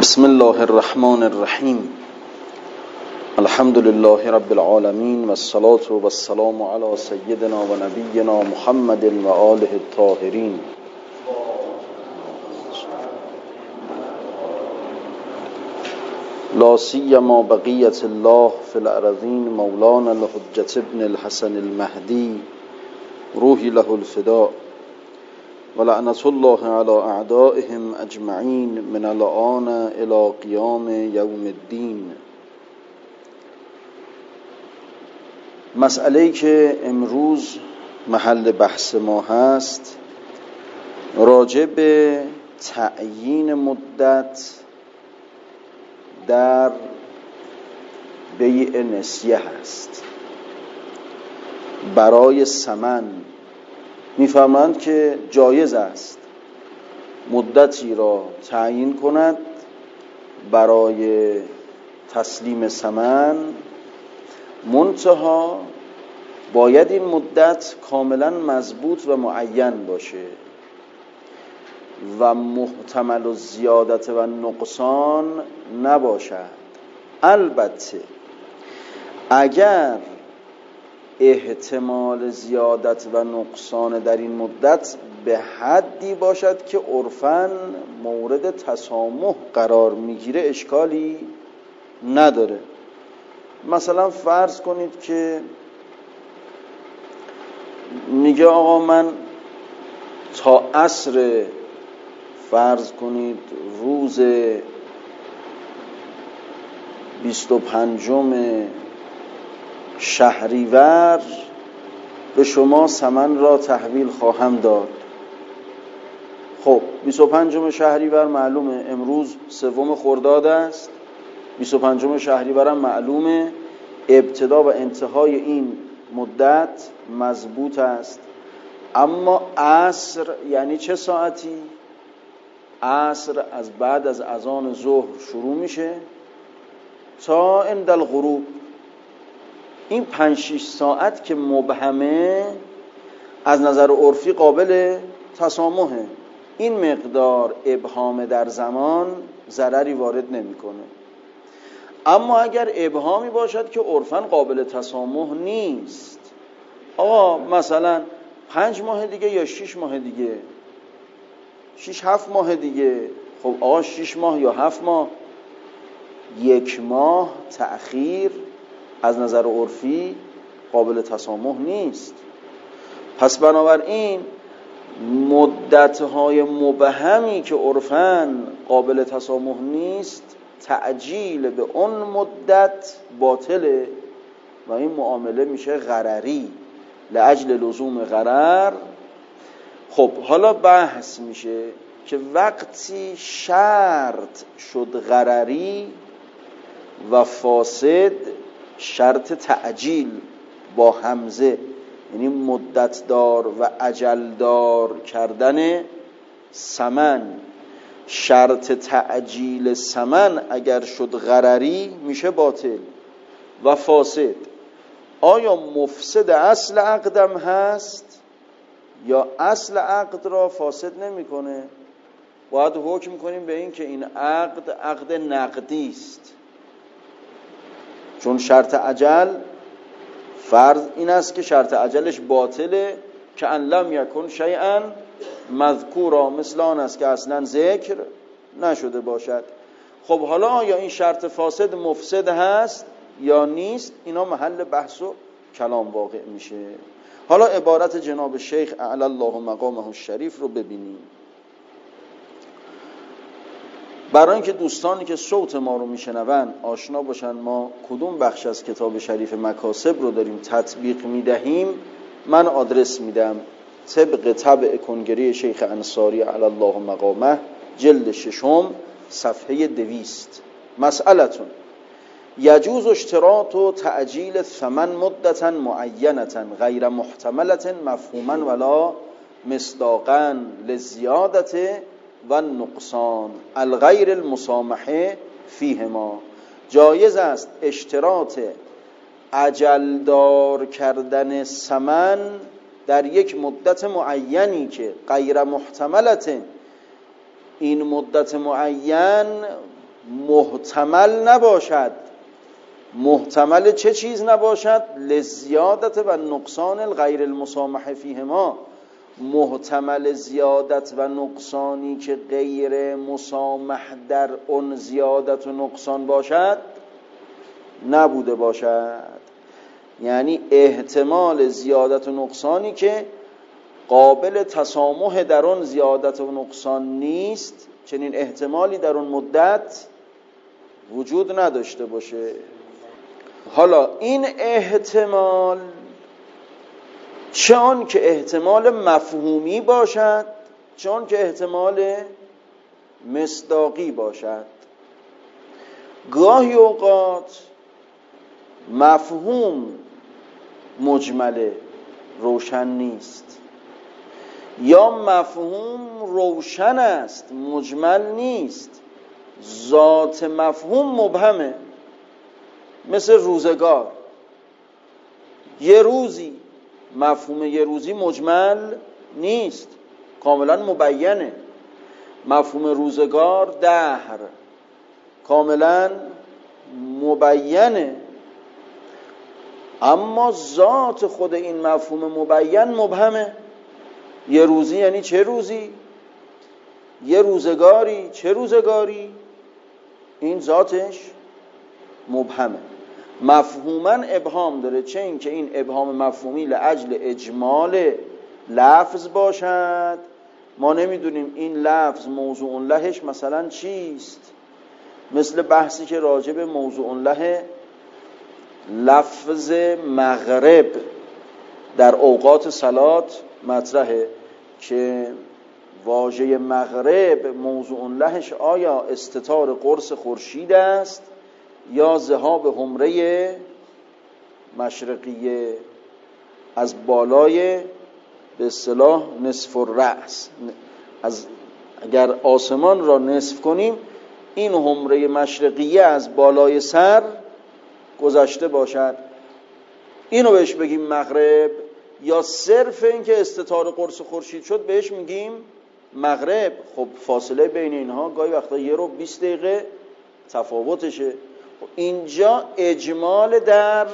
بسم الله الرحمن الرحیم. الحمد لله رب العالمین و الصلاة و السلام علی سیدنا و نبینا محمد و آله الطاهرین. لا سیما بقیة الله فی الارضین مولانا الحجة ابن الحسن المهدی روحی له الفداء و لعنت الله علی اعدائهم اجمعین من الآن الی قیام یوم الدین. مسئله‌ای که امروز محل بحث ما هست راجع به تعیین مدت در بیع نسیه هست. برای ثمن می‌فرمایند که جایز است مدتی را تعیین کند برای تسلیم ثمن، منتها باید این مدت کاملا مضبوط و معین باشه و محتمل الزیادت و نقصان نباشد. البته اگر احتمال زیادت و نقصان در این مدت به حدی باشد که عرفاً مورد تسامح قرار میگیره اشکالی نداره. مثلا فرض کنید که میگه آقا من تا عصر، فرض کنید روز 25 شهریور به شما ثمن را تحویل خواهم داد. خب 25 شهریور معلومه امروز 3 خرداد است. 25 شهریور هم معلومه ابتدا و انتهای این مدت مضبوط است. اما عصر یعنی چه ساعتی؟ عصر از بعد از اذان ظهر شروع میشه تا عند الغروب. این 5-6 ساعت که مبهمه از نظر عرفی قابل تسامحه. این مقدار ابهام در زمان ضرری وارد نمیکنه. اما اگر ابهامی باشد که عرفاً قابل تسامح نیست، آقا مثلا 5 ماه دیگه یا 6 ماه دیگه، 6-7 ماه دیگه، خب آقا 6 ماه یا 7 ماه، 1 ماه تأخیر از نظر عرفی قابل تسامح نیست. پس بنابراین مدت‌های مبهمی که عرفاً قابل تسامح نیست، تعجیل به اون مدت باطله و این معامله میشه غرری، لاجل لزوم غرر. خب حالا بحث میشه که وقتی شرط شد غرری و فاسد، شرط تعجیل با همزه، یعنی مدت دار و اجل دار کردن ثمن، شرط تعجیل ثمن اگر شد غرری میشه باطل و فاسد. آیا مفسد اصل عقدم هست یا اصل عقد را فاسد نمیکنه؟ باید حکم کنیم به این که این عقد نقدی است، چون شرط اجل فرض این است که شرط اجلش باطله که ان لم یکن شیئا مذکورا، مثل آن است که اصلا ذکر نشده باشد. خب حالا آیا این شرط فاسد مفسد هست یا نیست؟ اینا محل بحث و کلام واقع میشه. حالا عبارت جناب شیخ اعلی الله مقامه الشریف رو ببینیم، برای اینکه دوستانی که صوت ما رو میشنون آشنا باشن ما کدوم بخش از کتاب شریف مکاسب رو داریم تطبیق میدهیم. من آدرس میدم طبق طبع کنگره شیخ انصاری علی الله مقامه، جلد 6 صفحه 200. مسئلتون یجوز اشتراط و تعجیل ثمن مدتا معینتا غیر محتملة مفهوما ولا مصداقا للزیادت و نقصان الغیر المسامحه فیهما. جایز است اشتراط اجل دار کردن ثمن در یک مدت معینی که غیر محتملته، این مدت معین محتمل نباشد. محتمل چه چیز نباشد؟ لزیادت و نقصان الغیر المسامح فیهما. محتمل زیادت و نقصانی که غیر مسامح در اون زیادت و نقصان باشد نبوده باشد. یعنی احتمال زیادت و نقصانی که قابل تسامح در اون زیادت و نقصان نیست، چنین احتمالی در اون مدت وجود نداشته باشه. حالا این احتمال چه آن که احتمال مفهومی باشد، چه آن که احتمال مصداقی باشد. گاهی اوقات مفهوم مجمله، روشن نیست، یا مفهوم روشن است مجمل نیست، ذات مفهوم مبهمه. مثل روزگار، یه روزی، مفهوم یه روزی مجمل نیست، کاملا مبینه. مفهوم روزگار، دهر، کاملا مبینه. اما ذات خود این مفهوم مبین مبهمه. یه روزی یعنی چه روزی؟ یه روزگاری چه روزگاری؟ این ذاتش مبهمه، مفهوما ابهام داره. چه این که این ابهام مفهومی لاجل اجمال لفظ باشد، ما نمیدونیم این لفظ موضوع لهش مثلا چیست. مثل بحثی که راجع به موضوع له لفظ مغرب در اوقات صلات مطرحه که واژه مغرب موضوع لهش آیا استتار قرص خورشید است یا ذهاب حمره مشرقیه از بالای به اصطلاح نصف الرأس. اگر آسمان را نصف کنیم این حمره مشرقیه از بالای سر گذشته باشد، اینو بهش بگیم مغرب. یا صرف این که استتار قرص خورشید شد بهش میگیم مغرب. خب فاصله بین اینها گاهی وقتا 1 رو 20 دقیقه تفاوتشه. اینجا اجمال در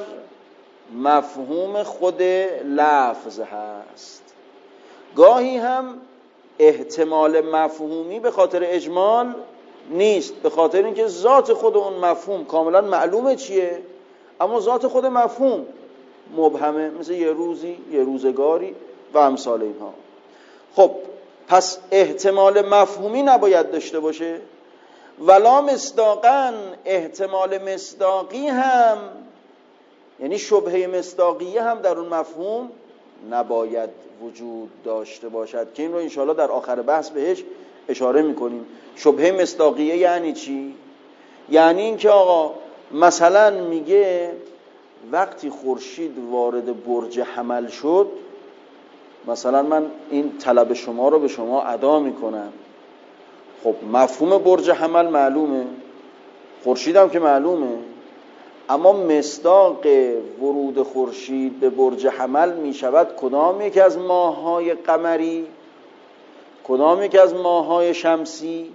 مفهوم خود لفظ هست. گاهی هم احتمال مفهومی به خاطر اجمال نیست، به خاطر اینکه ذات خود اون مفهوم کاملا معلومه چیه، اما ذات خود مفهوم مبهمه، مثل یه روزی، یه روزگاری و امثال اینها. خب پس احتمال مفهومی نباید داشته باشه. ولا مصداقاً، احتمال مصداقی هم یعنی شبهه مصداقیه هم در اون مفهوم نباید وجود داشته باشد که این رو انشاءالله در آخر بحث بهش اشاره میکنیم. شبهه مصداقیه یعنی چی؟ یعنی این که آقا مثلا میگه وقتی خورشید وارد برج حمل شد، مثلا من این طلب شما رو به شما ادا میکنم. خب مفهوم برج حمل معلومه، خورشید هم که معلومه، اما مصداق ورود خورشید به برج حمل میشود کدام یک از ماه‌های قمری، کدام یک از ماه‌های شمسی.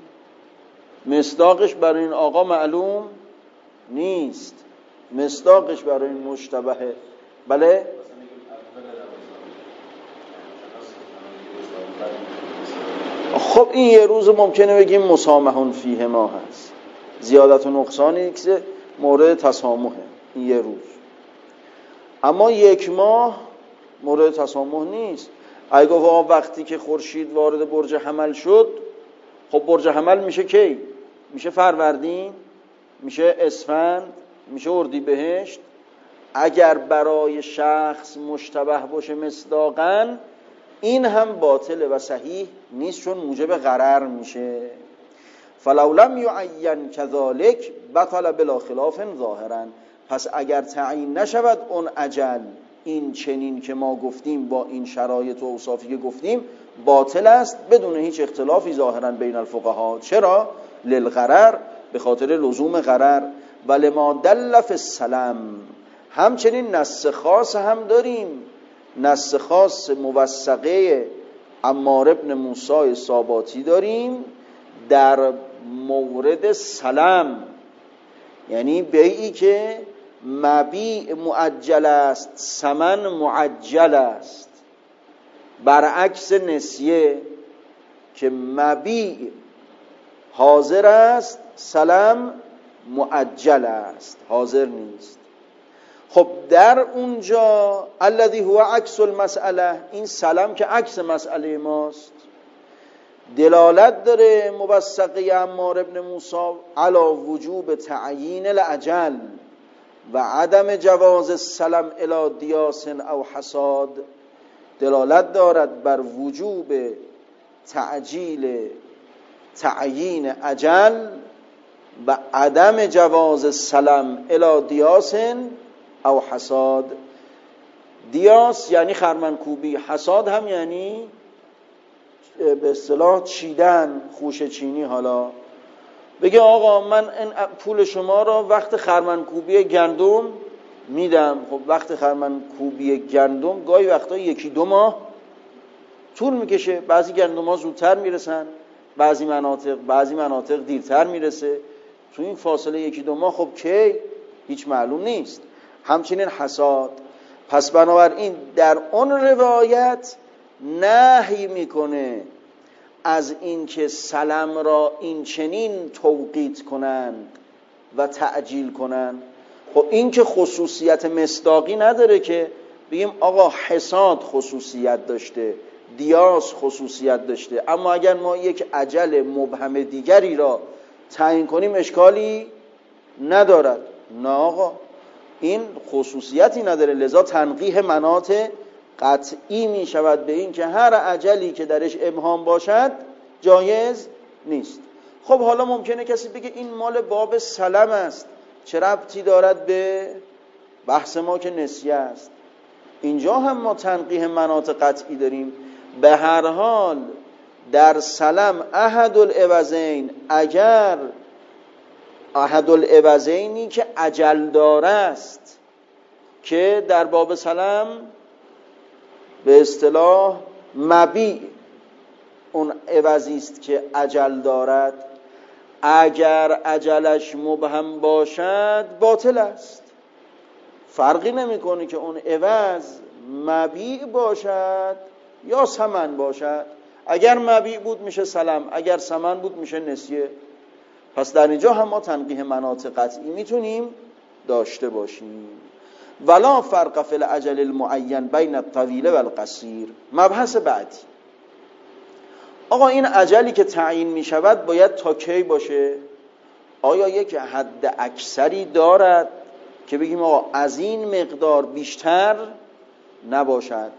مصداقش برای این آقا معلوم نیست، مصداقش برای این مشتبهه. بله؟ خب این یه روز ممکنه بگیم مسامحون فیه ما هست، زیادت و نقصانی که مورد تسامحه این یه روز. اما 1 ماه مورد تسامح نیست. اگه گفت وقتی که خورشید وارد برج حمل شد، خب برج حمل میشه کی؟ میشه فروردین، میشه اسفند، میشه اردیبهشت. اگر برای شخص مشتبه باشه مصداقاً، این هم باطل و صحیح نیست، چون موجب غرر میشه. فلو لم یعین کذالک بطل بلا خلاف ظاهرا. پس اگر تعیین نشود اون اجل، این چنین که ما گفتیم با این شرایط و اوصافی که گفتیم باطل است بدون هیچ اختلافی ظاهرا بین الفقها. چرا؟ للغرر، به خاطر لزوم غرر. ولما دل فی السلم، همچنین نص خاص هم داریم، نص خاص موثقه عمار ابن موسی ساباتی داریم در مورد سلم، یعنی بیعی که مبیع معجل است، ثمن معجل است، برعکس نسیه که مبیع حاضر است، سلم معجل است، حاضر نیست. خب در اونجا الذی هو عکس المسئله، این سلم که عکس مسئله ماست، دلالت داره مبسقه عمار ابن موسی علی وجوب تعیین الاجل و عدم جواز السلم الی دیاس او حصاد، دلالت دارد بر وجوب تعیین اجل و عدم جواز السلم الی دیاس او حصاد. دیاس یعنی خرمنکوبی، حصاد هم یعنی به اصطلاح چیدن، خوشه چینی. حالا بگه آقا من این پول شما را وقت خرمنکوبی گندم میدم. خب وقت خرمنکوبی گندم گاهی وقتا 1-2 ماه طول میکشه، بعضی گندم ها زودتر میرسن، بعضی مناطق دیرتر میرسه. تو این فاصله 1-2 ماه خب کی؟ هیچ معلوم نیست. همچنین حصاد. پس بنابراین در اون روایت نهی میکنه از این که سلم را این چنین توقیت کنند و تعجیل کنند. خب این که خصوصیت مصداقی نداره که بگیم آقا حصاد خصوصیت داشته، دیاس خصوصیت داشته، اما اگر ما یک اجل مبهم دیگری را تعیین کنیم اشکالی ندارد. نه آقا، این خصوصیتی نداره، لذا تنقیح مناط قطعی می شود به این که هر اجلی که درش ابهام باشد جایز نیست. خب حالا ممکنه کسی بگه این مال باب سلم است، چه ربطی دارد به بحث ما که نسیه است؟ اینجا هم ما تنقیح مناط قطعی داریم. به هر حال در سلم احد العوضین، اگر احد العوضینی که اجل داره است، که در باب سلم به اصطلاح مبیع اون عوضی است که اجل دارد، اگر اجلش مبهم باشد باطل است. فرقی نمیکنه که اون عوض مبیع باشد یا ثمن باشد. اگر مبیع بود میشه سلم، اگر ثمن بود میشه نسیه. پس در اینجا هم ما تنقیح مناط قطعی میتونیم داشته باشیم. ولا فرق فی الاجل المعین بین الطویل و القصیر. مبحث بعدی، آقا این اجلی که تعیین می شود باید تا کی باشه؟ آیا یک حد اکثری دارد که بگیم آقا از این مقدار بیشتر نباشد؟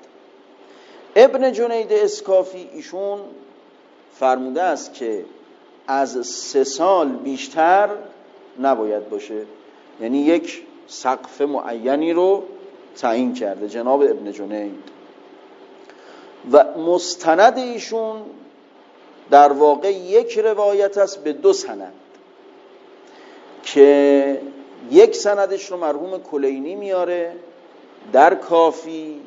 ابن جنید اسکافی ایشون فرموده است که از 3 سال بیشتر نباید باشه، یعنی یک سقف معینی رو تعیین کرده جناب ابن جنید. و مستند ایشون در واقع یک روایت است به 2 سند که یک سندش رو مرحوم کلینی میاره در کافی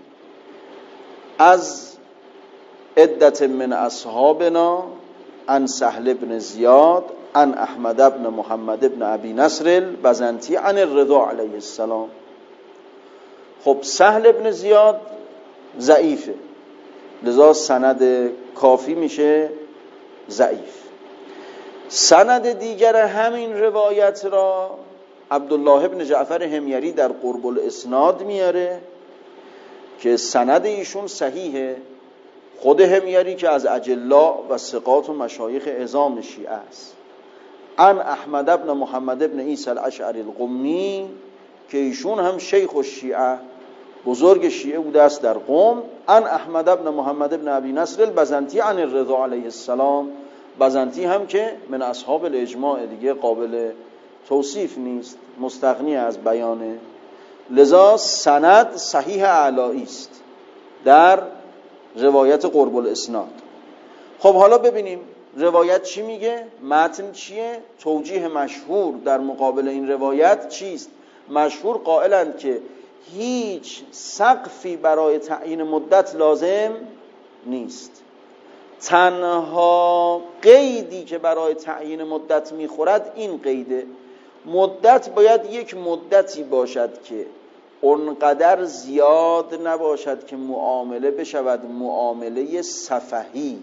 از عدت من اصحابنا عن سهل بن زیاد عن احمد بن محمد بن ابی نصر البزنطی عن الرضا علیه السلام. خب سهل بن زیاد ضعیفه، لذا سند کافی میشه ضعیف. سند دیگر همین روایت را عبدالله بن جعفر حمیری در قرب الاسناد میاره که سند ایشون صحیحه. خود حمیری که از اجلا و ثقات و مشایخ عظام شیعه است، عن احمد بن محمد بن عیسی الاشعری القمی که ایشون هم شیخ الشیعه، بزرگ شیعه بوده است در قم، عن احمد بن محمد بن ابی نصر البزنطی عن الرضا علیه السلام. بزنطی هم که من اصحاب الاجماع دیگه، قابل توصیف نیست، مستغنی از بیانه، لذا سند صحیح اعلایی است در روایت قرب الاسناد. خب حالا ببینیم روایت چی میگه، متن چیه، توجیه مشهور در مقابل این روایت چیست. مشهور قائلند که هیچ سقفی برای تعیین مدت لازم نیست. تنها قیدی که برای تعیین مدت میخورد این قیده، مدت باید یک مدتی باشد که اونقدر زیاد نباشد که معامله بشود معامله سفهی،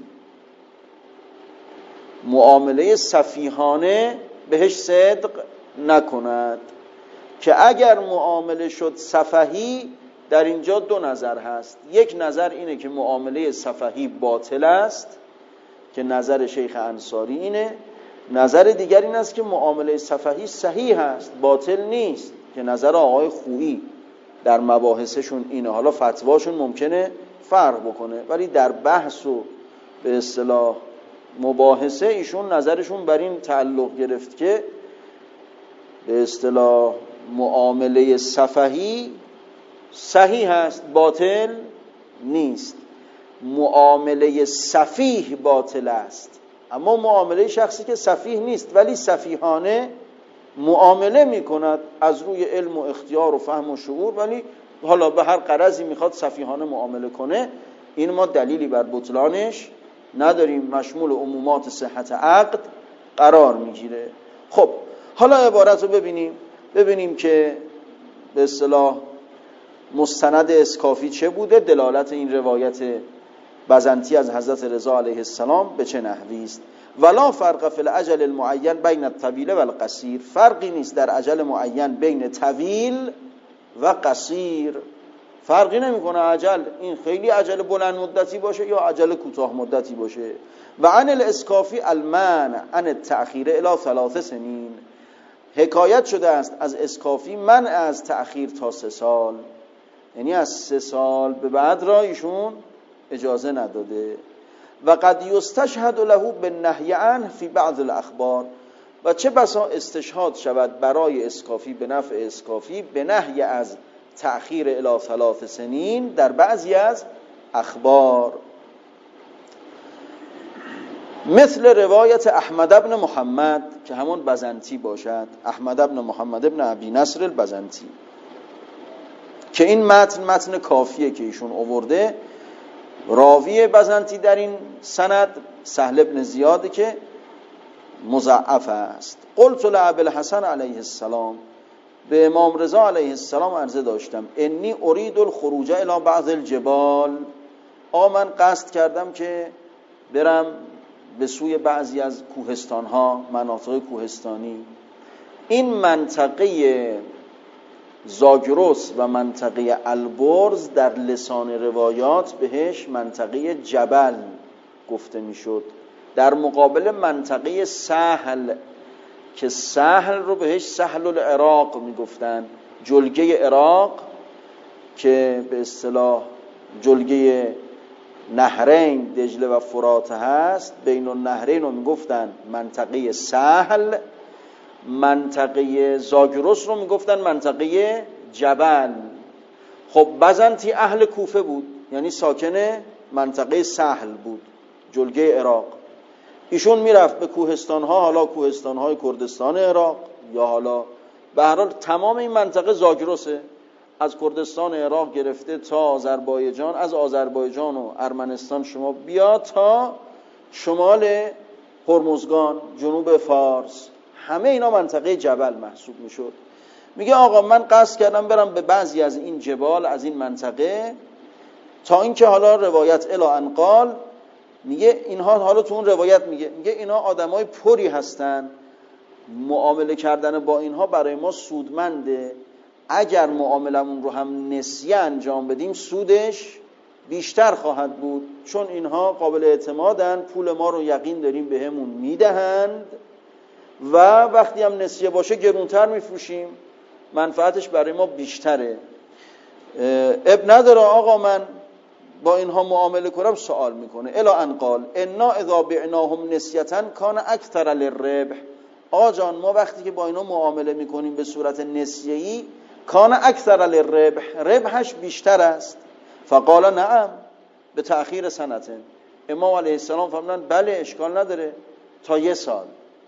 معامله سفیهانه بهش صدق نکند. که اگر معامله شد سفهی، در اینجا دو نظر هست. یک نظر اینه که معامله سفهی باطل است که نظر شیخ انصاری اینه. نظر دیگر این است که معامله سفهی صحیح است، باطل نیست، که نظر آقای خویی در مباحثشون اینه. حالا فتواشون ممکنه فرق بکنه، ولی در بحث و به اصطلاح مباحثه ایشون نظرشون بر این تعلق گرفت که به اصطلاح معامله سفهی صحیح است، باطل نیست. معامله سفیه باطل است، اما معامله شخصی که سفیه نیست ولی سفیهانه معامله میکند از روی علم و اختیار و فهم و شعور، ولی حالا به هر غرضی میخواد سفیهانه معامله کنه، این ما دلیلی بر بطلانش نداریم، مشمول عمومات صحت عقد قرار میگیره. خب حالا عبارت رو ببینیم که به اصطلاح مستند اسکافی چه بوده، دلالت این روایت بزنطی از حضرت رضا علیه السلام به چه نحوی است. ولا فرق فی الاجل المعین بین الطویل و القصیر، فرقی نیست در اجل معین بین طویل و قصیر، فرقی نمیکنه اجل این خیلی اجل بلند مدتی باشه یا اجل کوتاه مدتی باشه. و عن الاسکافی المنع عن التأخیر الی 3 سنین، حکایت شده است از اسکافی منع از تأخیر تا 3 سال، یعنی از 3 سال به بعد را ایشون اجازه نداده. و قد یستشهد له بالنهی عنه فی بعض الاخبار، و چه بسا استشهاد شود برای اسکافی به نفع اسکافی به نهی از تأخیر الی 3 سنین در بعضی از اخبار، مثل روایت احمد ابن محمد که همون بزنطی باشد، احمد ابن محمد ابن ابی نصر البزنطی، که این متن کافیه که ایشون آورده. راوی بزنطی در این سند سهل ابن زیاد که مضاعف است. قلت لابی الحسن علیه السلام، به امام رضا علیه السلام عرضه داشتم، انی ارید الخروج الی بعض الجبال، من قصد کردم که برم به سوی بعضی از کوهستان‌ها، مناطق کوهستانی. این منطقه زاگرس و منطقه البرز در لسان روایات بهش منطقه جبل گفته میشد، در مقابل منطقه سهل که سهل رو بهش سهل العراق میگفتن، جلگه عراق که به اصطلاح جلگه نهرین دجله و فرات هست، بین النهرین رو میگفتن منطقه سهل، منطقه زاگرس رو میگفتن منطقه جبل. خب بزنطی اهل کوفه بود، یعنی ساکن منطقه سهل بود، جلگه عراق. ایشون میرفت به کوهستان‌ها، حالا کوهستان‌های کردستان عراق یا حالا به هر حال تمام این منطقه زاگرسه، از کردستان عراق گرفته تا آذربایجان، از آذربایجان و ارمنستان شما بیا تا شمال هرمزگان، جنوب فارس، همه اینا منطقه جبل محسوب میشد. میگه آقا من قصد کردم برم به بعضی از این جبال، از این منطقه، تا اینکه حالا روایت الی ان قال، میگه اینها حالا تو اون روایت میگه اینا آدمای پری هستن، معامله کردن با اینها برای ما سودمنده، اگر معاملمون رو هم نسیه انجام بدیم سودش بیشتر خواهد بود، چون اینها قابل اعتمادن، پول ما رو یقین داریم بهمون میدهند و وقتی هم نسیه باشه گرونتر میفروشیم، منفعتش برای ما بیشتره. اب نداره آقا من با اینها معامله کنم. سوال میکنه الی ان قال انا اذا بعناهم نسیتا کان اکثر للربح، آقا جان ما وقتی که با اینا معامله میکنیم به صورت نسیه‌ای، کان اکثر للربح، ربحش بیشتر است. فقال نعم به تأخیر سنتین، امام علیه السلام فرمودن بله اشکال نداره تا 1 سال.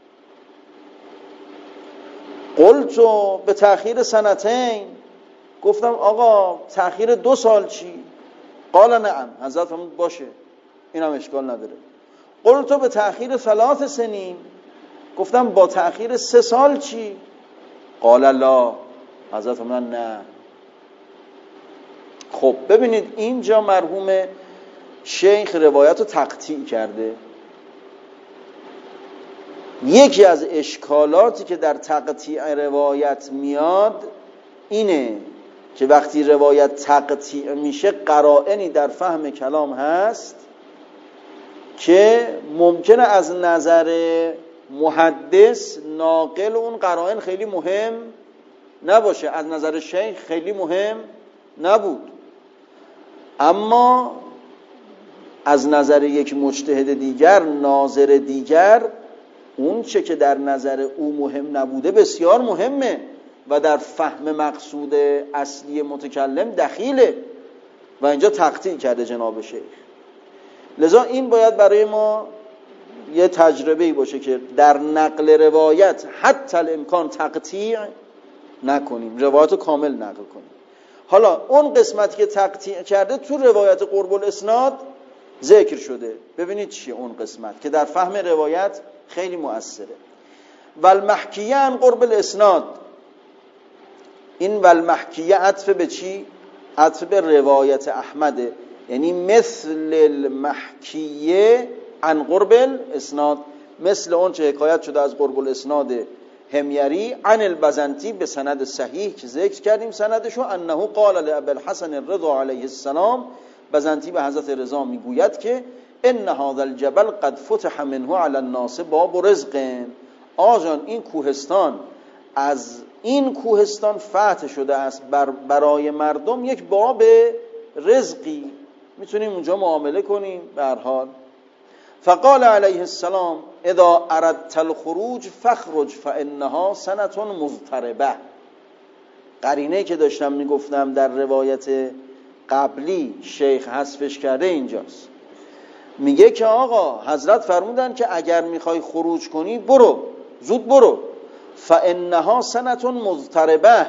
قلت به تأخیر سنتین، گفتم آقا تأخیر 2 سال چی؟ قال نعم، حضرت فرمود باشه اینم اشکال نداره. قلت به تأخیر 3 سنین، گفتم با تأخیر 3 سال چی؟ قال لا، حضرت فرمودن نه. خب ببینید اینجا مرحوم شیخ روایت رو تقطیع کرده. یکی از اشکالاتی که در تقطیع روایت میاد اینه که وقتی روایت تقطیع میشه قرائنی در فهم کلام هست که ممکنه از نظر محدث ناقل اون قرائن خیلی مهم نباشه، از نظر شیخ خیلی مهم نبود، اما از نظر یک مجتهد دیگر، ناظر دیگر، اون چه که در نظر او مهم نبوده بسیار مهمه و در فهم مقصود اصلی متکلم دخیله و اینجا تقطیع کرده جناب شیخ. لذا این باید برای ما یه تجربه‌ای باشه که در نقل روایت حتی الامکان تقطیع نکنیم، روایت رو کامل نقل کنیم. حالا اون قسمتی که تقطیع کرده تو روایت قرب الاسناد ذکر شده، ببینید چیه اون قسمت که در فهم روایت خیلی مؤثره. والمحکیه عن قرب الاسناد، این والمحکیه عطف به چی؟ عطف به روایت احمده، یعنی مثل المحکیه عن قرب الاسناد، مثل اون چه حکایت شده از قرب الاسناد حمیری عن البزنتی به سند صحیح که ذکر کردیم سندشو، انه قال لابی الحسن الرضا علیه السلام، بزنتی به حضرت رضا میگوید که ان هذا الجبل قد فتح منه على الناس باب رزق، آجان این کوهستان، از این کوهستان فتح شده است برای مردم یک باب رزقی، میتونیم اونجا معامله کنیم به هر حال. فقال علیه السلام اذا اردت الخروج فاخرج فانها سنة مضطربه. قرینه که داشتم میگفتم در روایت قبلی شیخ حذفش کرده اینجاست، میگه که آقا حضرت فرمودن که اگر میخوای خروج کنی برو، زود برو. فانها سنة مضطربه،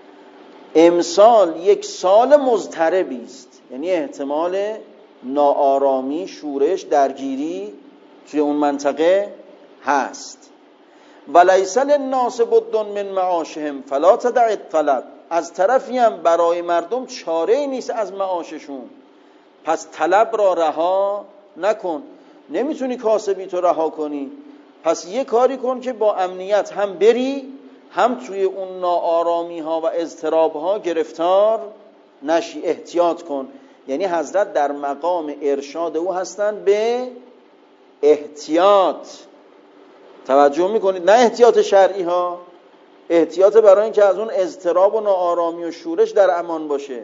امسال یک سال مضطربی است، یعنی احتمال ناآرامی، شورش، درگیری توی اون منطقه هست. ولیس للناس بد من معاشهم فلا تدع الطلب، از طرفی هم برای مردم چاره‌ای نیست از معاششون، پس طلب را رها نکن. نمیتونی کاسبی تو رها کنی، پس یه کاری کن که با امنیت هم بری، هم توی اون ناآرامی ها و اضطراب ها گرفتار نشی، احتیاط کن. یعنی حضرت در مقام ارشاد او هستن به احتیاط. توجه میکنید؟ نه احتیاط شرعی ها، احتیاط برای اینکه از اون اضطراب و ناآرامی و شورش در امان باشه.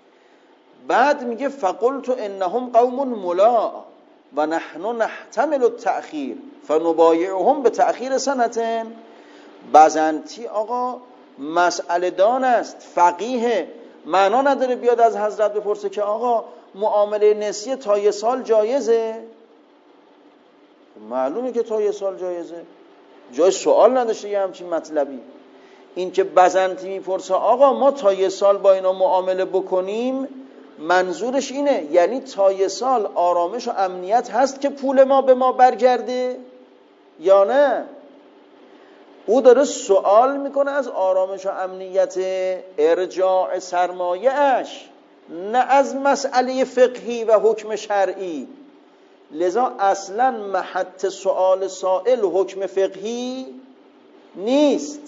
بعد میگه فقلت انهم قوم ملا و نحن نحتمل التأخیر فنبایعهم به تأخیر سنة. بزنتی آقا مسئله دان است، فقیه، معنا نداره بیاد از حضرت بپرسه که آقا معامله نسیه تا 1 سال جایزه. معلومه که تا 1 سال جایزه، جای سوال نداشته یه همچین مطلبی. این که بزنتی میپرسه آقا ما تا 1 سال با اینا معامله بکنیم، منظورش اینه یعنی تا 1 سال آرامش و امنیت هست که پول ما به ما برگرده یا نه؟ او داره سوال میکنه از آرامش و امنیت ارجاع سرمایه اش، نه از مسئله فقهی و حکم شرعی. لذا اصلا محط سوال سائل حکم فقهی نیست،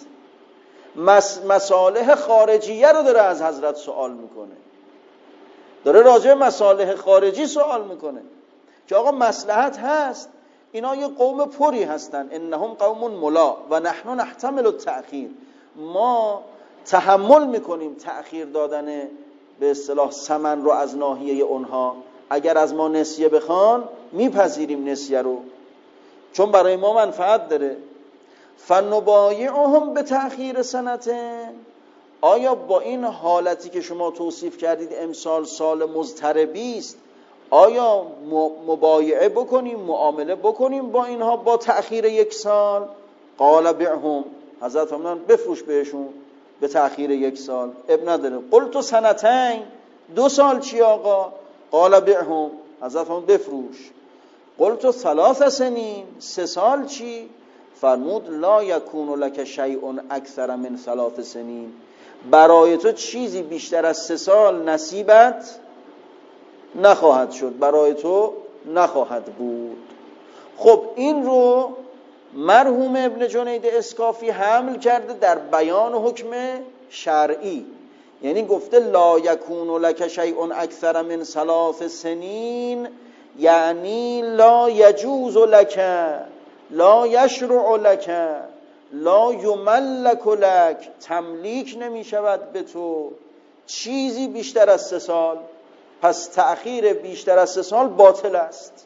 مصالح خارجیه رو داره از حضرت سوال میکنه، داره راجع مصالح خارجی سوال میکنه که آقا مصلحت هست، اینا یه قوم پری هستن، انهم قوم ملا و نحن نحتمل التأخیر، ما تحمل میکنیم تأخیر دادن به اصطلاح ثمن رو از ناحیه اونها، اگر از ما نسیه بخوان میپذیریم نسیه رو، چون برای ما منفعت داره. فنبایعهم به تأخیر سنة، آیا با این حالتی که شما توصیف کردید امسال سال مضطربی است، آیا مبایعه بکنیم، معامله بکنیم با اینها با تأخیر 1 سال؟ قال بعهم، حضرت فرمودن بفروش بهشون به تأخیر 1 سال، اب نداره. قلت سنتین، 2 سال چی آقا؟ قال بعهم، حضرت فرمودن بفروش. قلت 3 سنین، 3 سال چی؟ فرمود لا یکون لک شیء اکثر من 3 سنین، برای تو چیزی بیشتر از 3 سال نصیبت نخواهد شد، برای تو نخواهد بود. خب این رو مرحوم ابن جنید اسکافی حمل کرده در بیان حکم شرعی، یعنی گفته لا یکون لک شیء اکثر من 3 سنین، یعنی لا یجوز لک، لا یشرع لک، لا یملک لک، تملیک نمی شود به تو چیزی بیشتر از 3 سال. پس تأخیر بیشتر از 3 سال باطل است.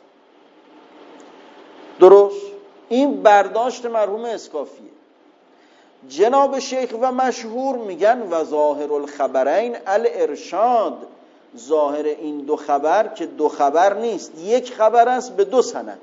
درست؟ این برداشت مرحوم اسکافیه. جناب شیخ و مشهور میگن و ظاهر الخبرین الارشاد، ظاهر این 2 خبر که 2 خبر نیست، 1 خبر است به 2 سند.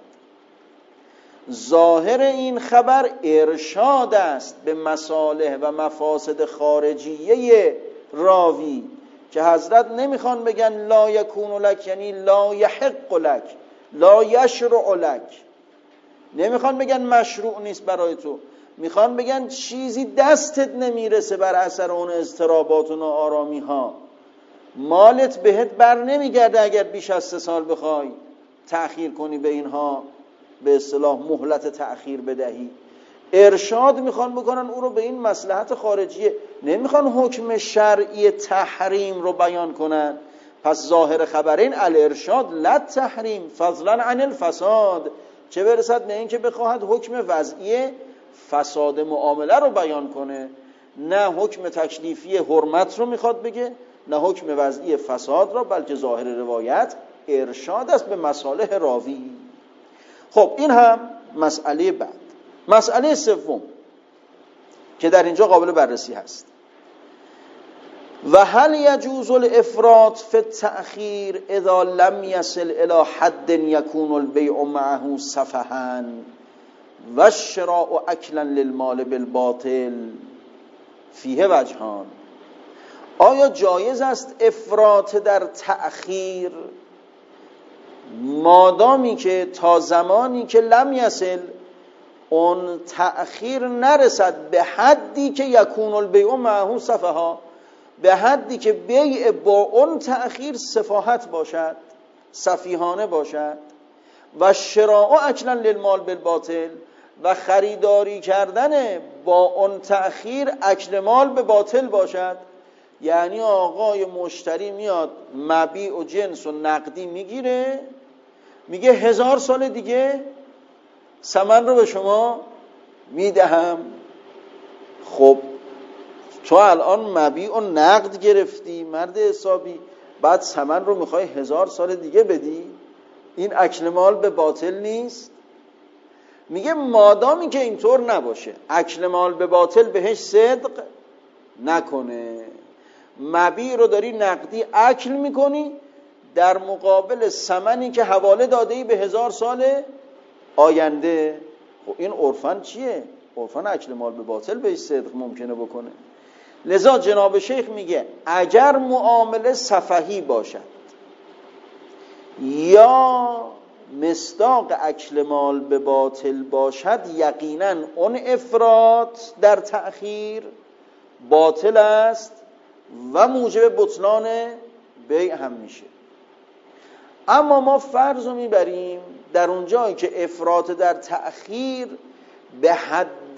ظاهر این خبر ارشاد است به مصالح و مفاسد خارجیه راوی، که حضرت نمیخوان بگن لا یکون لک یعنی لا یحق لک، لا یشرع لک، نمیخوان بگن مشروع نیست برای تو، میخوان بگن چیزی دستت نمیرسه بر اثر اون اضطرابات و ناآرامی ها، مالت بهت بر نمیگرده اگر بیش از 3 سال بخوای تأخیر کنی، به اینها به اصطلاح مهلت تأخیر بدهی. ارشاد میخوان بکنن او رو به این مصلحت خارجیه، نمیخوان حکم شرعی تحریم رو بیان کنن. پس ظاهر خبرین الارشاد لا تحریم فضلا عن الفساد، چه برسد به این که بخواهد حکم وضعی فساد معامله رو بیان کنه، نه حکم تکلیفی حرمت رو میخواد بگه، نه حکم وضعی فساد را، بلکه ظاهر روایت ارشاد است به مصالح راوی. خب این هم مسئله بعد. مسئله سوم که در اینجا قابل بررسی هست، و هل یجوز الافراط فی التأخیر اذا لم یصل الی حد یکون البیع معه سفها و الشراء اکلا للمال بالباطل؟ فیه وجهان. آیا جایز است افراط در تأخیر مادامی که تا زمانی که لم یصل، اون تأخیر نرسد به حدی که یکون البیع معه سفها، به حدی که بیع با اون تأخیر سفاهت باشد، سفیهانه باشد، و شراء اکلا للمال بالباطل، و خریداری کردن با اون تأخیر اکل مال به باطل باشد؟ یعنی آقای مشتری میاد مبیع و جنس و نقدی میگیره، میگه 1000 سال دیگه ثمن رو به شما میدهم. خب تو الان مبیع و نقد گرفتی مرد حسابی، بعد ثمن رو میخوای 1000 سال دیگه بدی؟ این اکل مال به باطل نیست؟ میگه مادامی که اینطور نباشه، اکل مال به باطل بهش صدق نکنه، مبیع رو داری نقدی اکل میکنی در مقابل ثمنی که حواله داده‌ای به 1000 سال آینده. خب این عرفاً چیه؟ عرفاً اکل مال به باطل بهش صدق ممکنه بکنه. لذا جناب شیخ میگه اگر معامله سفهی باشد یا مصداق اکل مال به باطل باشد، یقینا اون افراط در تأخیر باطل است و موجب بطلان بیع هم میشه. اما ما فرض رو میبریم در اون جایی که افراط در تأخیر به حد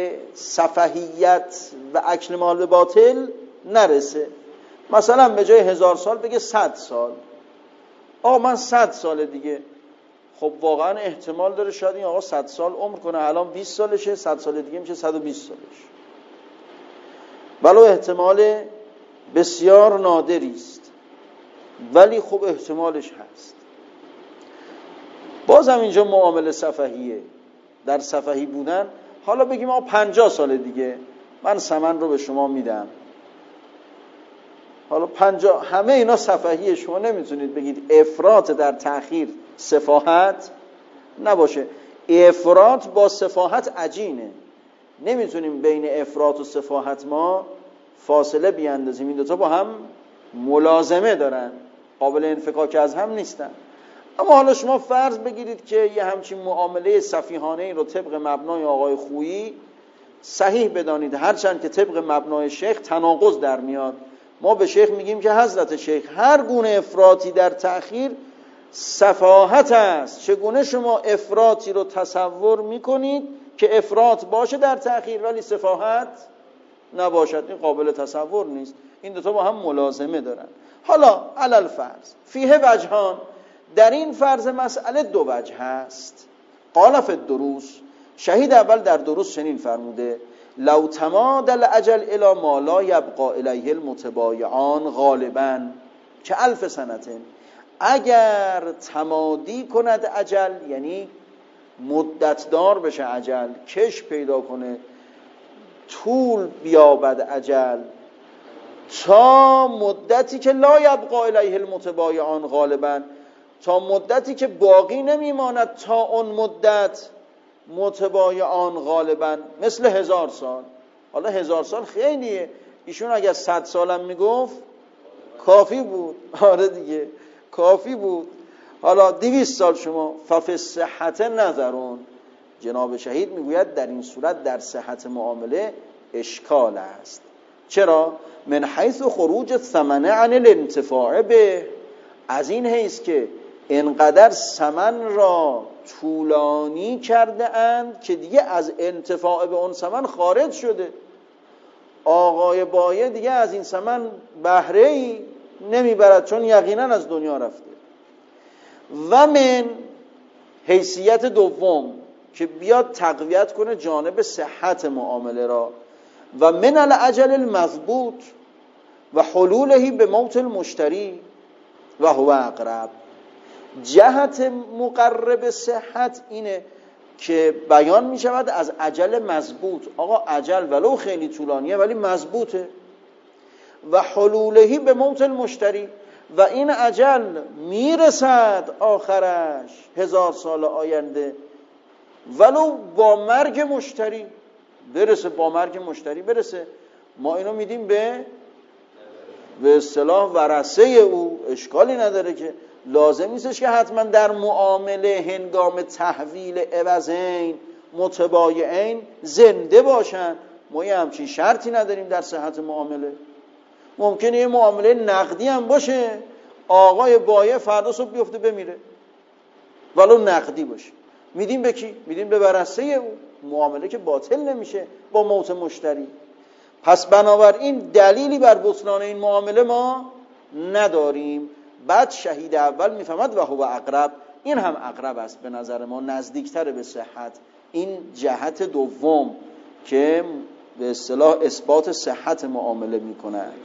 سفهیت و اکل مال به باطل نرسه، مثلا به جای 1000 سال بگه 100 سال، من 100 سال دیگه. خب واقعا احتمال داره شاید این آقا 100 سال عمر کنه، الان 20 سالشه، 100 سال دیگه میشه 120 سالش، ولو احتمال بسیار نادری است، ولی خب احتمالش هست. بازم اینجا معامله سفهیه. در سفهی بودن حالا بگیم 50 سال دیگه من ثمن رو به شما میدم، حالا 50، همه اینا سفهیه. شما نمیتونید بگید افراط در تأخیر سفاهت نباشه. افراط با سفاهت عجینه، نمیتونیم بین افراط و سفاهت ما فاصله بیاندازیم، این دوتا با هم ملازمه دارن، قابل انفکاک از هم نیستن. اما حالا شما فرض بگیرید که یه همچین معامله سفیهانه رو طبق مبنای آقای خویی صحیح بدانید، هرچند که طبق مبنای شیخ تناقض در میاد. ما به شیخ میگیم که حضرت شیخ هر گونه افراطی در تأخیر سفاهت است. چگونه شما افراطی رو تصور میکنید که افراط باشه در تأخیر ولی سفاهت نباشد؟ این قابل تصور نیست. این دوتا با هم ملازمه دارن. حالا علل فرض فیه وجهان، در این فرض مسئله دو وجه هست. قال فی الدروس، شهید اول در دروس چنین فرموده: لو تماد الاجل الی ما لا یبقى الیه المتبایعان غالبا که الف سنتن، اگر تمادی کند اجل، یعنی مدت دار بشه اجل، کش پیدا کنه، طول بیابد اجل، تا مدتی که لا یبقى الیه المتبایعان غالبا، تا مدتی که باقی نمیماند تا اون مدت متبایعان غالبا، مثل 1000 سال. حالا 1000 سال خیلیه، ایشون اگر 100 سالم میگفت کافی بود. آره دیگه کافی بود. حالا 200 سال شما ففی صحت نظرون، جناب شهید میگوید در این صورت در صحت معامله اشکال است. چرا؟ من حیث خروج ثمن عن الانتفاع به، از این حیث که انقدر ثمن را طولانی کرده اند که دیگه از انتفاع به اون ثمن خارج شده. آقای بایع دیگه از این ثمن بهره‌ای نمیبرد چون یقینا از دنیا رفته. و من حیثیت دوم که بیاد تقویت کنه جانب صحت معامله را: و من الاجل المضبوط و حلوله به موت المشتری و هو اقرب. جهت مقرب صحت اینه که بیان می شود از اجل مضبوط. آقا اجل ولو خیلی طولانیه ولی مضبوطه. و حلوله به موت المشتری، و این اجل میرسد آخرش 1000 سال آینده، ولو با مرگ مشتری برسه، با مرگ مشتری برسه. ما اینو میدیم به اصطلاح ورثه او، اشکالی نداره که لازم نیستش که حتما در معامله هنگام تحویل عوضین متبایعین زنده باشن. ما یه همچین شرطی نداریم در صحت معامله. ممکنه یه معامله نقدی هم باشه، آقای بایع فردا صبح بیفته بمیره ولو نقدی باشه، میدیم به کی؟ میدیم به ورثه او. معامله که باطل نمیشه با موت مشتری. پس بنابراین دلیلی بر بطلان این معامله ما نداریم. بعد شهید اول میفهمد و هو اقرب، این هم اقرب است به نظر ما، نزدیکتر به صحت. این جهت دوم که به اصطلاح اثبات صحت معامله میکند.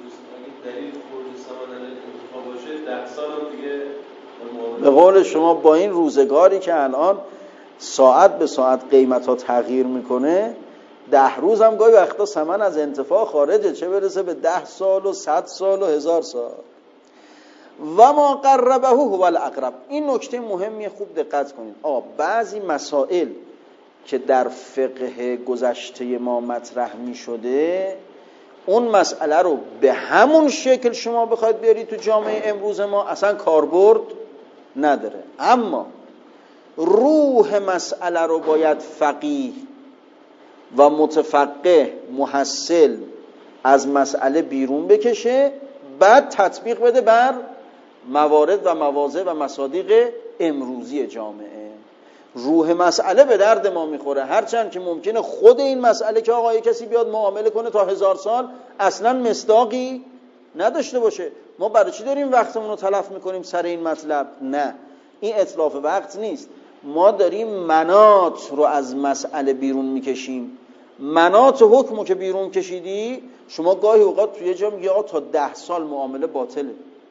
به قول شما با این روزگاری که الان ساعت به ساعت قیمت ها تغییر میکنه، 10 روز هم گاهی وقتا ثمن از انتفاع خارجه، چه برسه به 10 سال و 100 سال و 1000 سال. و ما قربه هو الاقرب. این نکته مهمیه، خوب دقت کنید. بعضی مسائل که در فقه گذشته ما مطرح می شده، اون مسئله رو به همون شکل شما بخواید بیارید تو جامعه امروز ما اصلا کاربرد نداره. اما روح مسئله رو باید فقیه و متفقه محصل از مسئله بیرون بکشه، بعد تطبیق بده بر موارد و مواضع و مصادیق امروزی جامعه. روح مسئله به درد ما میخوره، هرچند که ممکنه خود این مسئله که آقای کسی بیاد معامله کنه تا 1000 سال اصلا مصداقی نداشته باشه. ما برای چی داریم وقتمون رو تلف میکنیم سر این مطلب؟ نه، این اتلاف وقت نیست. ما داریم مناط رو از مسئله بیرون میکشیم. مناط حکمو که بیرون کشیدی، شما گاهی اوقات توی جا میگی آقا تا 10 سال معامله باطله.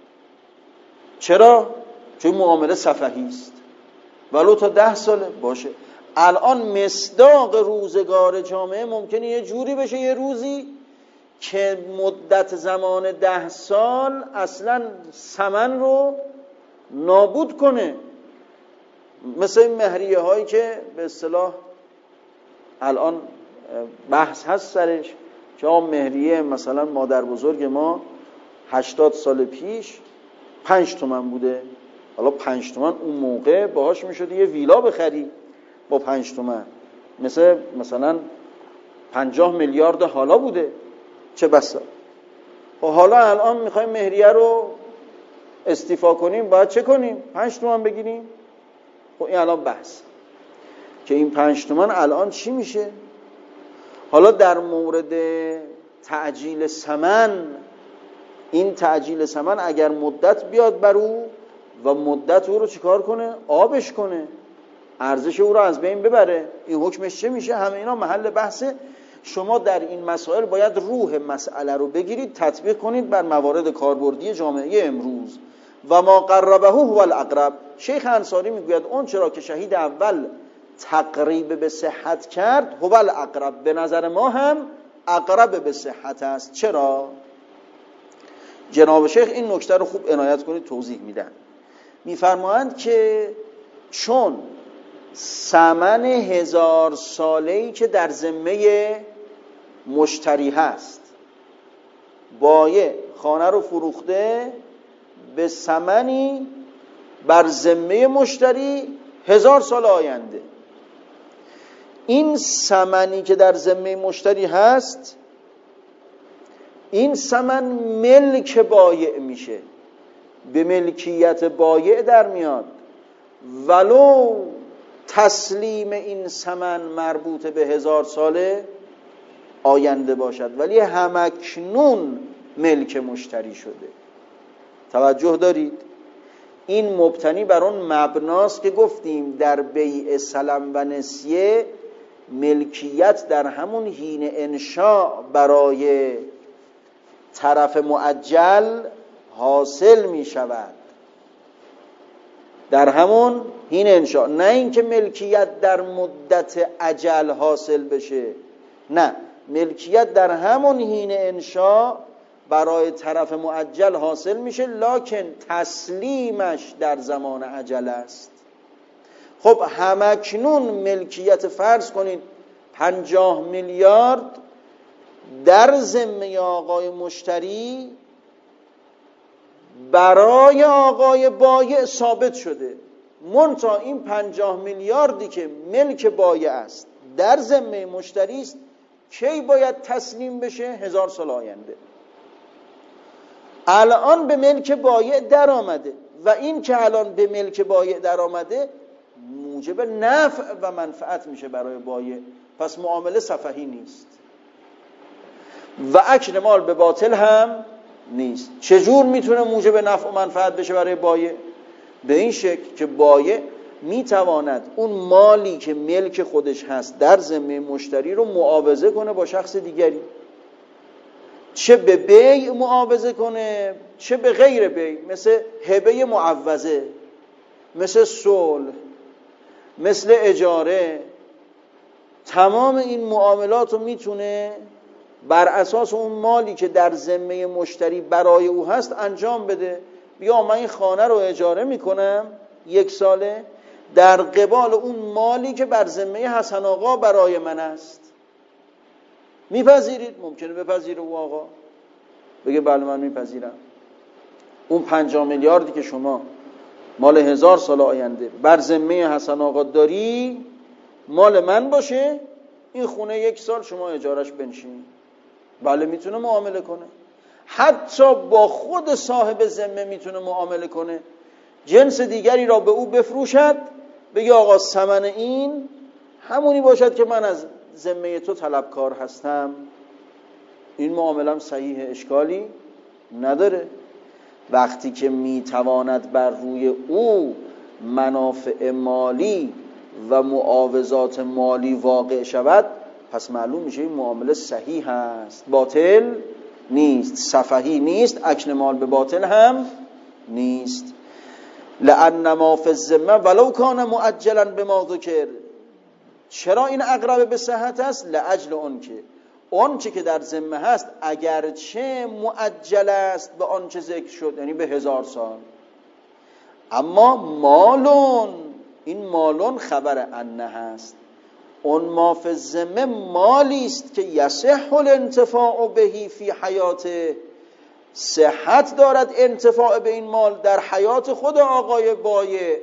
چرا؟ چون معامله سفهی است. ولو تا 10 ساله باشه. الان مصداق روزگار جامعه ممکنه یه جوری بشه یه روزی که مدت زمان 10 سال اصلا ثمن رو نابود کنه. مثل این مهریه هایی که به اصطلاح الان بحث هست سرش، که مهریه مثلا مادر بزرگ ما 80 سال پیش 5 تومن بوده، حالا 5 تومن اون موقع باهاش میشد یه ویلا بخری با 5 تومن، مثلا 50 میلیارد حالا بوده، چه بسا. خب حالا الان میخوایم مهریه رو استیفا کنیم، باید چه کنیم؟ 5 تومن بگیریم. خب این الان بحث که این 5 تومن الان چی میشه. حالا در مورد تعجیل ثمن، این تعجیل ثمن اگر مدت بیاد بر او و مدت او رو چیکار کنه؟ آبش کنه، ارزش او رو از بین ببره، این حکمش چه میشه؟ همه اینا محل بحثه. شما در این مسائل باید روح مسئله رو بگیرید، تطبیق کنید بر موارد کاربردی جامعه امروز. و ما قربه هو الاقرب. شیخ انصاری میگوید اون چرا که شهید اول تقریب به صحت کرد، هو الاقرب، به نظر ما هم اقرب به صحت است. چرا؟ جناب شیخ این نکته رو خوب عنایت کنید، توضیح میدن. میفرمایند که چون ثمن 1000 ساله‌ای که در ذمه مشتری هست، بایع خانه رو فروخته به ثمنی بر ذمه مشتری 1000 سال آینده، این ثمنی که در ذمه مشتری هست، این ثمن ملک بایع میشه، به ملکیت بایع در میاد، ولو تسلیم این ثمن مربوط به 1000 سال آینده باشد، ولی همکنون ملک مشتری شده. توجه دارید؟ این مبتنی بر اون مبناست که گفتیم در بیع سلم و نسیه ملکیت در همون حین انشاء برای طرف معجل حاصل می شود، در همون حین انشاء، نه اینکه ملکیت در مدت اجل حاصل بشه، نه، ملکیت در همون حین انشاء برای طرف معجل حاصل میشه، لکن تسلیمش در زمان عجل است. خب همکنون ملکیت، فرض کنید 50 میلیارد در ذمه آقای مشتری برای آقای بایع ثابت شده، منتها این 50 میلیاردی که ملک بایع است در ذمه مشتری است، کی باید تسلیم بشه؟ 1000 سال آینده. الان به ملک بایع در آمده و این که الان به ملک بایع در آمده موجب نفع و منفعت میشه برای بایع، پس معامله سفهی نیست و اکل مال به باطل هم نیست. چجور میتونه موجب نفع و منفعت بشه برای بایع؟ به این شکل که بایع میتواند اون مالی که ملک خودش هست در ذمه مشتری رو معاوضه کنه با شخص دیگری، چه به بیع معاوضه کنه چه به غیر بیع، مثل هبه معوضه، مثل صلح، مثل اجاره. تمام این معاملات رو میتونه بر اساس اون مالی که در ذمه مشتری برای او هست انجام بده. بیا من این خانه رو اجاره میکنم 1 ساله در قبال اون مالی که بر ذمه حسن آقا برای من است. میپذیرید؟ ممکنه بپذیره او آقا، بگه بله من میپذیرم. اون 50 میلیاردی که شما مال 1000 سال آینده بر ذمه حسن آقا داری مال من باشه، این خونه 1 سال شما اجارش بنشین. بله میتونه معامله کنه، حتی با خود صاحب ذمه میتونه معامله کنه، جنس دیگری را به او بفروشد، بگه آقا ثمن این همونی باشد که من از ذمه تو طلبکار هستم. این معاملم صحیح، اشکالی نداره. وقتی که میتواند بر روی او منافع مالی و معاوضات مالی واقع شود، پس معلوم میشه این معامله صحیح هست، باطل نیست، سفهی نیست، اکل مال به باطل هم نیست. لأن ما فی الذمه ولو کان مؤجلا بما ذکر. چرا این اقرب به صحت است؟ لاجل اون که در ذمه هست اگرچه مؤجل است به آن چه ذکر شد، یعنی به 1000 سال، اما مالون، این مالون خبر انه هست. اون ما فی الذمه مالی است که یصح الانتفاع بهی فی حیاته، صحت دارد انتفاع به این مال در حیات خود آقای بایع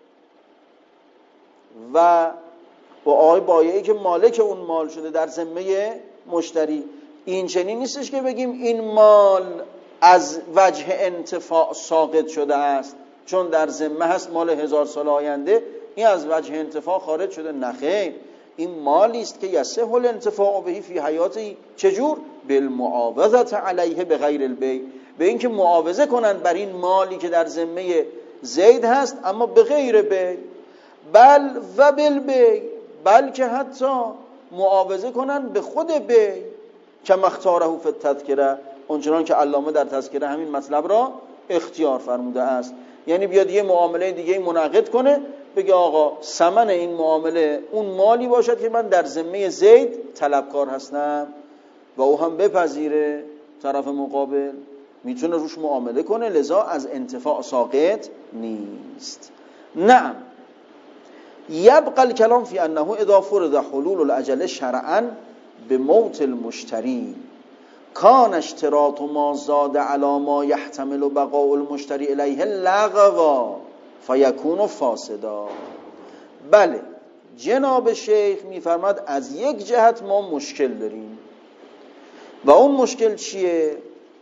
و با آقای بایعی که مالک اون مال شده در ذمه مشتری. این چنین نیستش که بگیم این مال از وجه انتفاع ساقط شده است چون در ذمه هست مال 1000 سال آینده این از وجه انتفاع خارج شده. نخیر، این مالی است که یصح الانتفاع به فی حیاتی. چجور؟ بالمعاوضه علیه بغیر البیع، به اینکه معاوضه کنن بر این مالی که در ذمه زید هست اما به غیر بیع. بل و بالبیع، بلکه حتی معاوضه کنن به خود بیع که مختاره فی التذکره، اونچنان که علامه در تذکره همین مطلب را اختیار فرموده است. یعنی بیاد یه معامله دیگه منعقد کنه، بگه آقا ثمن این معامله اون مالی باشد که من در ذمه زید طلبکار هستم و او هم بپذیره، طرف مقابل میتونه روش معامله کنه، لذا از انتفاع ساقط نیست. نعم، یبقى الکلام فی انه اذا فرض حلول الاجل شرعا به موت المشتری کان اشتراط ما زاد علی ما یحتمل بقاء المشتری الیه لغوا فیکون فاسدا. بله، جناب شیخ میفرماد از یک جهت ما مشکل داریم و اون مشکل چیه؟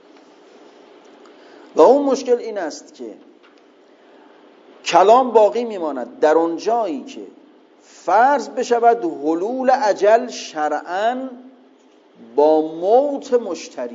و اون مشکل این است که کلام باقی میماند در اون جایی که فرض بشود حلول اجل شرعاً با موت مشتری.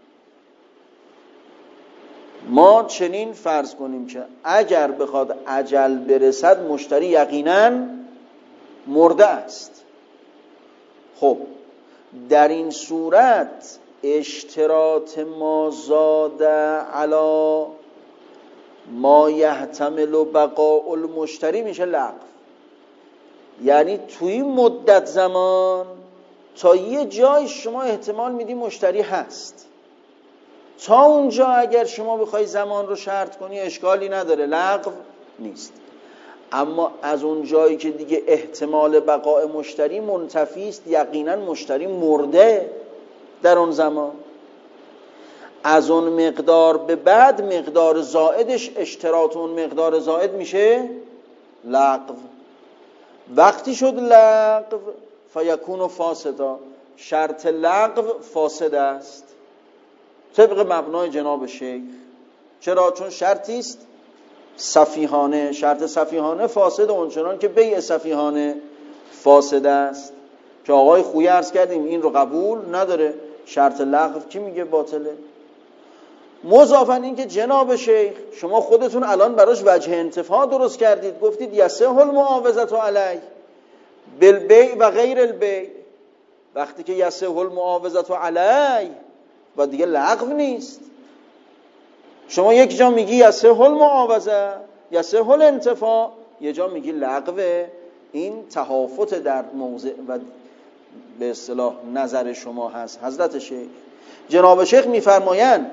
ما چنین فرض کنیم که اگر بخواد اجل برسد مشتری یقیناً مرده است. خب در این صورت اشتراط ما زاد علی ما یحتمل بقاء المشتری میشه لغو. یعنی توی این مدت زمان تا یه جای شما احتمال میدی مشتری هست، تا اونجا اگر شما بخوای زمان رو شرط کنی اشکالی نداره، لغو نیست. اما از اون جایی که دیگه احتمال بقاء مشتری منتفی است، یقینا مشتری مرده در اون زمان، از اون مقدار به بعد مقدار زائدش اشتراط اون مقدار زائد میشه لغو. وقتی شد لغو فیکون فاسدا، شرط لغو فاسد است طبق مبنای جناب شیخ. چرا؟ چون شرطی است سفیهانه، شرط سفیهانه فاسد، اونچنان که بیع سفیهانه فاسد است که آقای خویی عرض کردیم این رو قبول نداره. شرط لغو کی میگه باطله؟ مضافاً این که جناب شیخ شما خودتون الان براش وجه انتفاع درست کردید، گفتید یصح المعاوضه علیه بالبیع و غیر البیع. وقتی که یصح المعاوضه علیه و دیگه لغو نیست. شما یک جا میگی یصح المعاوضه، یصح الانتفاع، یه جا میگی لغوه. این تهافت در موضع و به اصطلاح نظر شما هست. حضرت شیخ جناب شیخ میفرمایند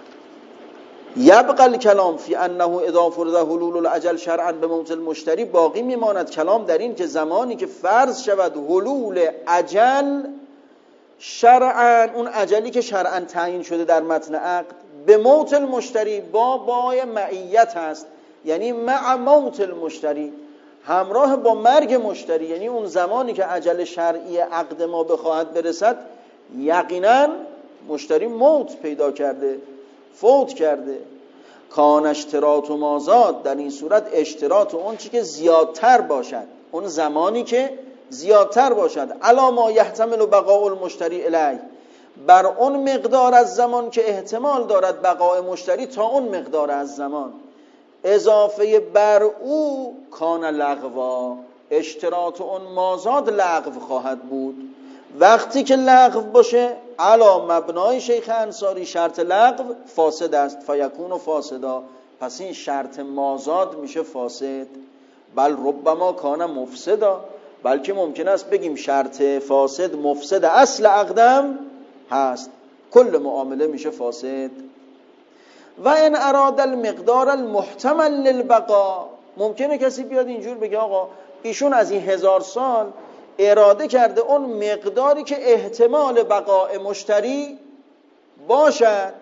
یبقى الکلام فی انه اذا فرض حلول الاجل شرعا به موت المشتری، باقی میماند کلام در این که زمانی که فرض شود حلول اجل شرعا، اون اجلی که شرعا تعیین شده در متن عقد، به موت المشتری با بای معیت هست، یعنی مع موت المشتری، همراه با مرگ مشتری، یعنی اون زمانی که اجل شرعی عقد ما بخواهد برسد یقینا مشتری موت پیدا کرده، فوت کرده. کان اشتراط و مازاد، در این صورت اشتراط اون چی که زیادتر باشد، اون زمانی که زیادتر باشد، علا ما یحتمل بقاء المشتری الیه، بر اون مقدار از زمان که احتمال دارد بقاء مشتری تا اون مقدار از زمان، اضافه بر او کان لغوا، اشتراط اون مازاد لغو خواهد بود. وقتی که لغو باشه علا مبنای شیخ انصاری شرط لغو فاسد است، فیکون و فاسدا، پس این شرط مازاد میشه فاسد. بل ربما کان مفسدا، بلکه ممکن است بگیم شرط فاسد مفسد اصل عقدم هست، کل معامله میشه فاسد. و ان اراد المقدار المحتمل للبقاء، ممکنه کسی بیاد اینجور بگه آقا ایشون از این 1000 سال اراده کرده اون مقداری که احتمال بقاء مشتری باشد،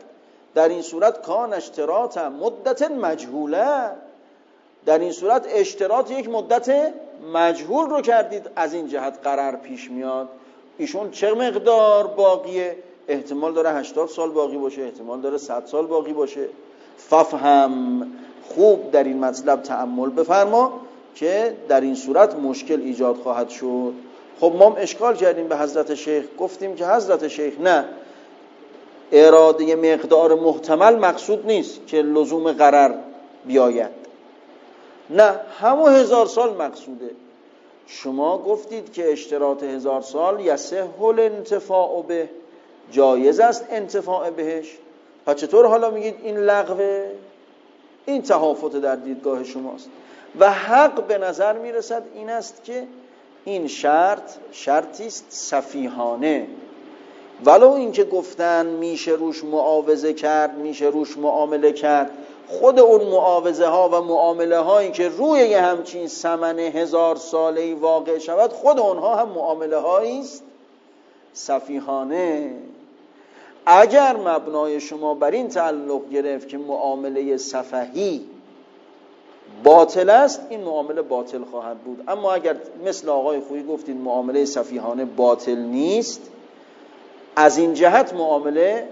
در این صورت کان اشتراط مدت مجهوله، در این صورت اشتراط یک مدت مجهول رو کردید. از این جهت قرار پیش میاد ایشون چه مقدار باقیه، احتمال داره 80 سال باقی باشه، احتمال داره 100 سال باقی باشه. ففهم، خوب در این مطلب تأمل بفرما که در این صورت مشکل ایجاد خواهد شد. خب ما اشکال کردیم به حضرت شیخ، گفتیم که حضرت شیخ نه، اراده مقدار محتمل مقصود نیست که لزوم قرار بیاید، نه همون 1000 سال مقصوده. شما گفتید که اشتراط 1000 سال یصح الانتفاع به، جایز است انتفاع بهش، پس چطور حالا میگید این لغوه؟ این تهافت در دیدگاه شماست و حق به نظر میرسد این است که این شرطی است سفیهانه، ولو اینکه گفتن میشه روش معاوضه کرد، میشه روش معامله کرد، خود اون معاوضه ها و معامله هایی که روی یه همچین ثمن 1000 ساله‌ای واقع شود، خود اونها هم معامله هایی است سفیهانه. اگر مبنای شما بر این تعلق گرفت که معامله سفهی باطل است، این معامله باطل خواهد بود. اما اگر مثل آقای خویی گفتید معامله سفیهانه باطل نیست، از این جهت معامله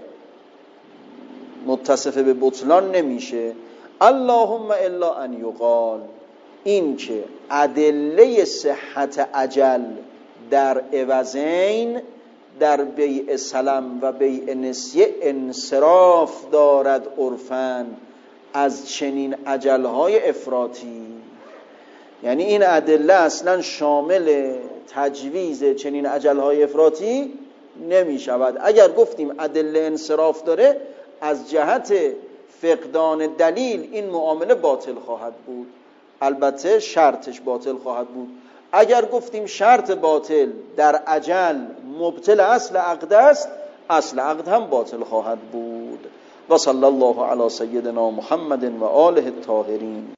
متصف به بطلان نمیشه. اللهم الا ان یقال، این که ادله صحت اجل در عوضین در بیع سلم و بیع نسیه انصراف دارد عرفاً از چنین اجلهای افراطی. یعنی این ادله اصلا شامل تجویز چنین اجلهای افراطی نمی شود. اگر گفتیم ادله انصراف داره، از جهت فقدان دلیل این معامله باطل خواهد بود، البته شرطش باطل خواهد بود. اگر گفتیم شرط باطل در اجل مبطل اصل عقد است، اصل عقد هم باطل خواهد بود. و صلی الله علی سیدنا محمد و آله الطاهرین.